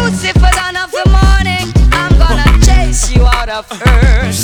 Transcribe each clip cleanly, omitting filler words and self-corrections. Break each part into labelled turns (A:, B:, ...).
A: Lucifer, dawn of the morning, I'm gonna chase you out of earth.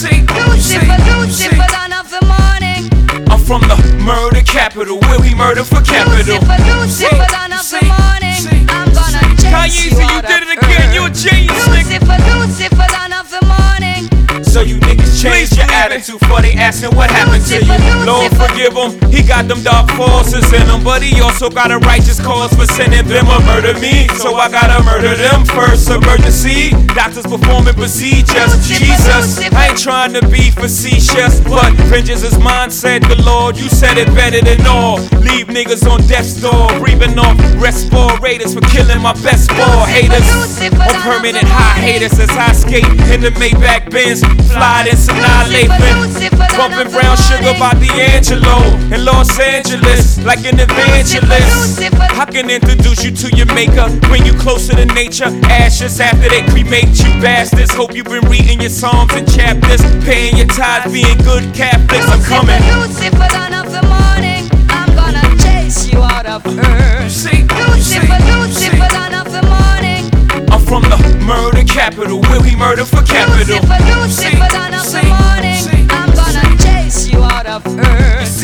A: Lucifer, dawn of the morning.
B: I'm from the murder capital, where we murder for capital.
A: Lucifer, dawn of the morning, I'm gonna chase you out of earth.
B: You did it again, you a genius, nigga.
A: Lucifer, dawn of the morning.
B: So you niggas change your attitude for they asking what happened to you. Lord forgive him, he got them dark forces in him, but he also got a righteous cause for sending them to murder me. So I gotta murder them first. Emergency, doctors performing procedures. Jesus, I ain't trying to be facetious, but vengeance is mine, said the Lord. You said it better than all. Leave niggas on death's door, breathing off respirators for killing my best ball haters. On permanent high haters as I skate in the Maybach Benz, fly this annihilation. Bumping brown sugar by D'Angelo in Los Angeles like an evangelist. I can introduce you to your maker, bring you closer to nature. Ashes after they cremate you bastards. Hope you've been reading your psalms and chapters, paying your tithes, being good Catholics. I'm coming.
A: Lucifer, dawn of the morning, I'm gonna chase you out of earth. Lucifer, dawn of the morning.
B: I'm from the murder capital, where we murder for capital.
A: Lucifer, dawn of the morning, I'm gonna chase you out of earth.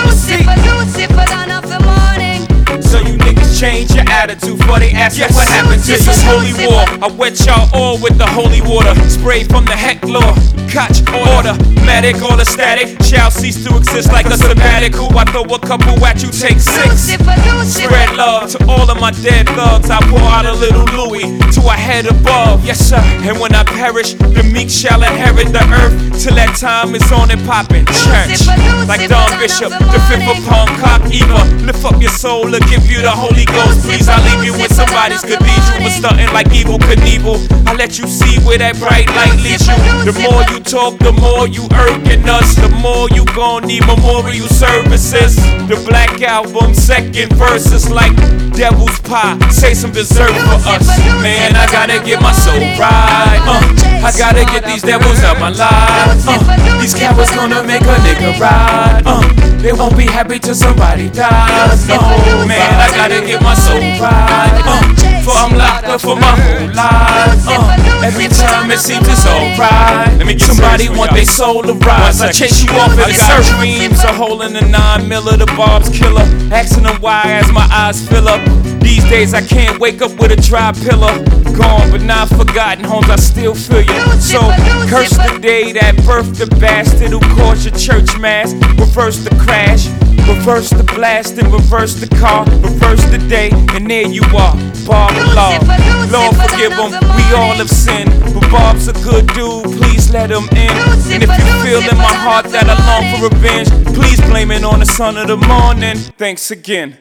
A: Lucifer, dawn of the morning.
B: So you niggas change your attitude before they ask you what happened to this holy war. I wet y'all all with the holy water, spray from the heck law. Catch order, medic, all the static shall cease to exist like a sabbatical. I throw a couple at you, take 6. Spread love to all of my dead thugs. I pour out a little Louis to a head above. Yes sir, and when I perish, the meek shall inherit the earth. Till that time is on and poppin'. Church, like Don Bishop, the 5th upon cock Eva. Lift up your soul to give you the Holy Ghost. Please, I leave you in somebody's cathedral, but stunting like Evel Knievel. I let you see where that bright light leads you. The more you talk, the more you irking us. The more you gon' need memorial services. The Black Album, second verse is like devil's pie. Say some dessert for us. Man, I gotta get my soul right. I gotta get these devils out my life. These cowards gonna make a nigga ride. They won't be happy till somebody dies. No, man, I gotta get my soul right. For I'm locked up for my whole life. Every time it seems it's alright. Somebody want their soul to rise. I chase you off in the search. Dreams a hole in the 9mm, the Bob's killer. Asking them why as my eyes fill up. These days I can't wake up with a dry pillow. Gone but not forgotten, homes I still feel you. So curse the day that birthed the bastard who caused your church mass. Reverse the crash, reverse the blast and reverse the car. Reverse the day and there you are, Bob Law. Lord forgive him, we all have sinned, but Bob's a good dude, please let him in. And if you feel in my heart that I long for revenge, please blame it on the son of the morning. Thanks again.